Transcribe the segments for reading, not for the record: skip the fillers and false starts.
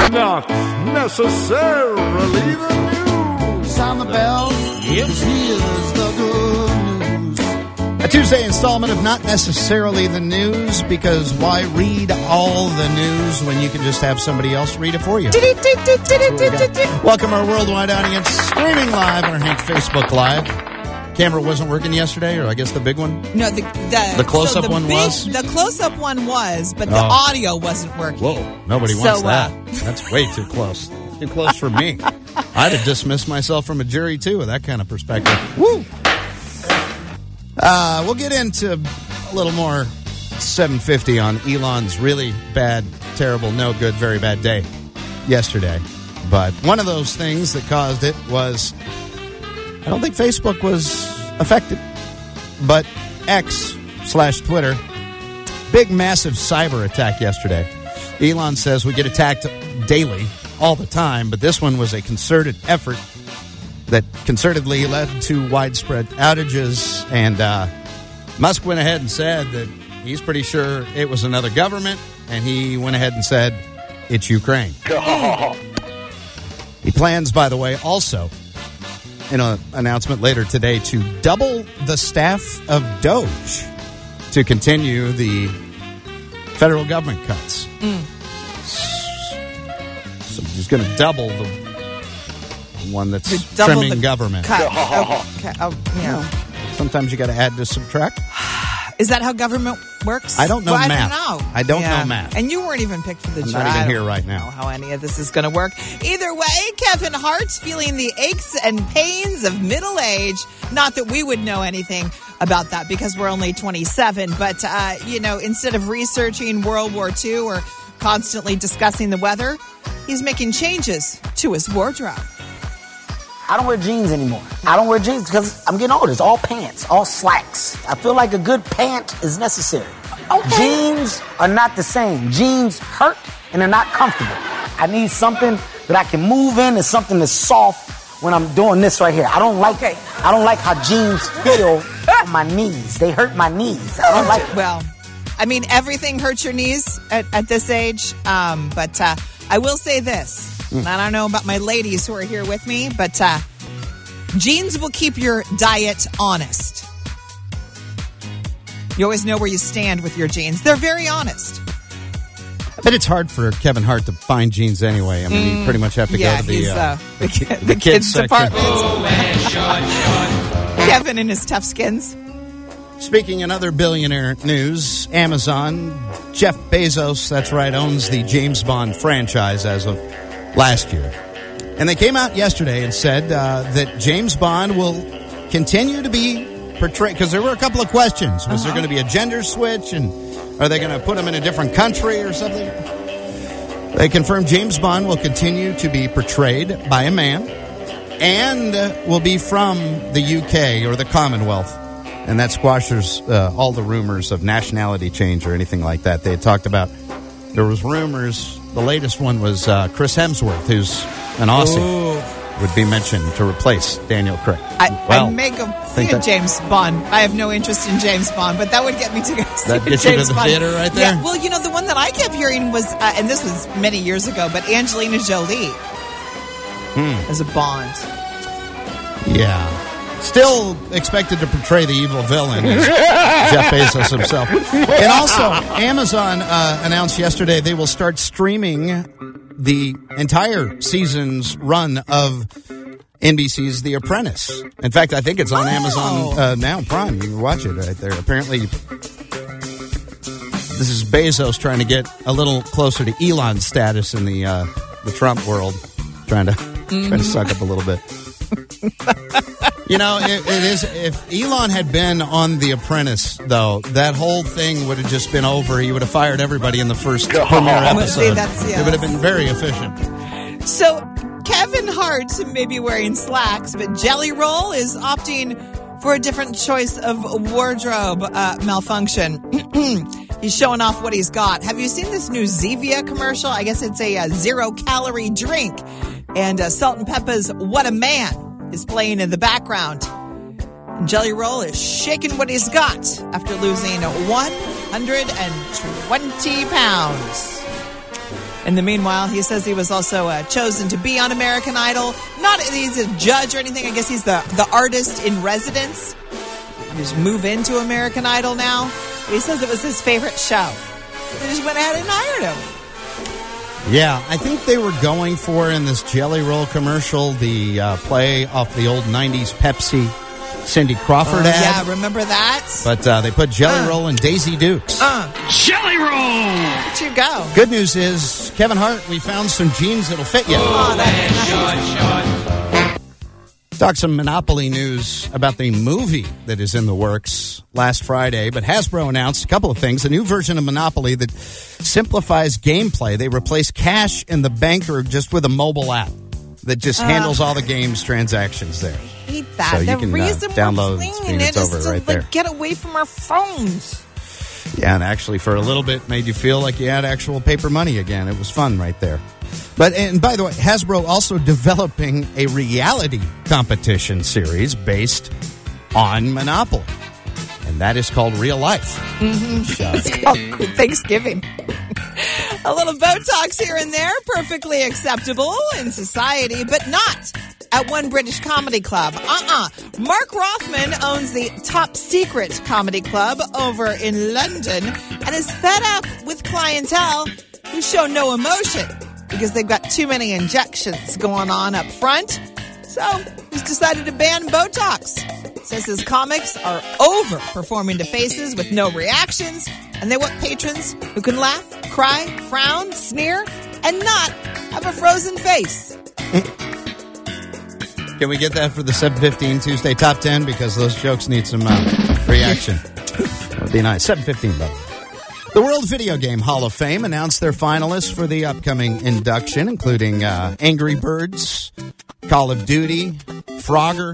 Not necessarily the news. Sound the bell. Yep. Here's the good news. A Tuesday installment of Not Necessarily the News, because why read all the news when you can just have somebody else read it for you? Welcome our worldwide audience, streaming live on our Hank Facebook Live. Camera wasn't working yesterday, or I guess the big one? No, the close-up one was? The close-up one was, but the audio wasn't working. Whoa, nobody wants that. That's way too close. Too close for me. I'd have dismissed myself from a jury, too, with that kind of perspective. Woo! We'll get into a little more 750 on Elon's really bad, terrible, no good, very bad day yesterday. But one of those things that caused it was, I don't think Facebook was affected, but X/Twitter, big, massive cyber attack yesterday. Elon says we get attacked daily, all the time, but this one was a concerted effort that concertedly led to widespread outages, and Musk went ahead and said that he's pretty sure it was another government, and he went ahead and said it's Ukraine. He plans, by the way, also in an announcement later today to double the staff of Doge to continue the federal government cuts. So he's going to double the one that's trimming government. Cut. Okay. Yeah. Sometimes you got to add to subtract. Is that how government works? I don't know math. I don't know math. And you weren't even picked for the job. I'm not even here right now. I don't know how any of this is going to work. Either way, Kevin Hart's feeling the aches and pains of middle age. Not that we would know anything about that because we're only 27. But, instead of researching World War II or constantly discussing the weather, he's making changes to his wardrobe. I don't wear jeans anymore. I don't wear jeans because I'm getting older. It's all pants, all slacks. I feel like a good pant is necessary. Okay. Jeans are not the same. Jeans hurt and they're not comfortable. I need something that I can move in and something that's soft when I'm doing this right here. I don't like how jeans feel on my knees. They hurt my knees. I don't like it. Well, I mean, everything hurts your knees at this age. But I will say this. I don't know about my ladies who are here with me, but jeans will keep your diet honest. You always know where you stand with your jeans. They're very honest. I bet it's hard for Kevin Hart to find jeans anyway. I mean, you pretty much have to go to the kids department. Kevin and his tough skins. Speaking in other billionaire news, Amazon, Jeff Bezos, that's right, owns the James Bond franchise as of last year. And they came out yesterday and said that James Bond will continue to be portrayed, because there were a couple of questions. Was there going to be a gender switch, and are they going to put him in a different country or something? They confirmed James Bond will continue to be portrayed by a man and will be from the UK or the Commonwealth. And that squashes all the rumors of nationality change or anything like that. They had talked about, there was rumors. The latest one was Chris Hemsworth, who's an Aussie, would be mentioned to replace Daniel Craig. I may go see a James Bond. I have no interest in James Bond, but that would get me to go see that gets James you to the Bond. Theater right there? Yeah, well, the one that I kept hearing was, and this was many years ago, but Angelina Jolie as a Bond. Yeah. Still expected to portray the evil villain as Jeff Bezos himself. And also, Amazon announced yesterday they will start streaming the entire season's run of NBC's The Apprentice. In fact, I think it's on Amazon now, Prime. You can watch it right there. Apparently, this is Bezos trying to get a little closer to Elon's status in the Trump world, trying to suck up a little bit. It is. If Elon had been on The Apprentice, though, that whole thing would have just been over. He would have fired everybody in the first premiere episode. It would have been very efficient. So, Kevin Hart may be wearing slacks, but Jelly Roll is opting for a different choice of wardrobe malfunction. He's showing off what he's got. Have you seen this new Zevia commercial? I guess it's a 0-calorie drink. And Salt and Peppa's What a Man is playing in the background. And Jelly Roll is shaking what he's got after losing 120 pounds. In the meanwhile, he says he was also chosen to be on American Idol. Not that he's a judge or anything. I guess he's the artist in residence. You just move into American Idol now. But he says it was his favorite show. They just went ahead and hired him. Yeah, I think they were going for, in this Jelly Roll commercial, the play off the old 90s Pepsi Cindy Crawford ad. Yeah, remember that? But they put Jelly Roll and Daisy Dukes. Jelly Roll! Where'd you go? Good news is, Kevin Hart, we found some jeans that'll fit you. Oh, that's nice. Talk some Monopoly news about the movie that is in the works last Friday. But Hasbro announced a couple of things. A new version of Monopoly that simplifies gameplay. They replace cash in the banker just with a mobile app that just handles all the game's transactions there. I hate that. So you the can reason download we're and playing it's it is over to right there. get away from our phones. Yeah, and actually for a little bit made you feel like you had actual paper money again. It was fun right there. And by the way, Hasbro also developing a reality competition series based on Monopoly. And that is called Real Life. It's called Thanksgiving. A little Botox here and there, perfectly acceptable in society, but not at one British comedy club. Mark Rothman owns the Top Secret Comedy Club over in London and is fed up with clientele who show no emotion because they've got too many injections going on up front. So he's decided to ban Botox. Says his comics are overperforming to faces with no reactions, and they want patrons who can laugh, cry, frown, sneer, and not have a frozen face. Can we get that for the 7:15 Tuesday Top 10? Because those jokes need some reaction. That would be nice. 7:15, though. The World Video Game Hall of Fame announced their finalists for the upcoming induction, including Angry Birds, Call of Duty, Frogger,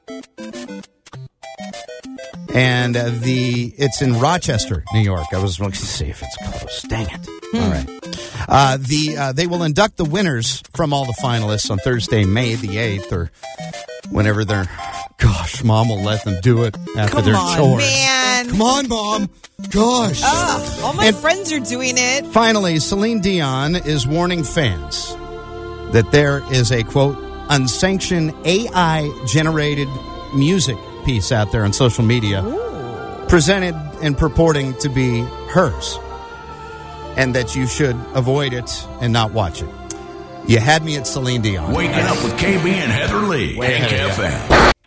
and it's in Rochester, New York. I was looking to see if it's close. Dang it. All right. They will induct the winners from all the finalists on Thursday, May the 8th, or whenever they're... Gosh, Mom will let them do it after Come their on, chores. man. Come on, Mom. Gosh. All my friends are doing it. Finally, Celine Dion is warning fans that there is a, quote, unsanctioned AI-generated music piece out there on social media presented and purporting to be hers, and that you should avoid it and not watch it. You had me at Celine Dion. Waking up with KB and Heather Lee. Way ahead Hank of you. FM.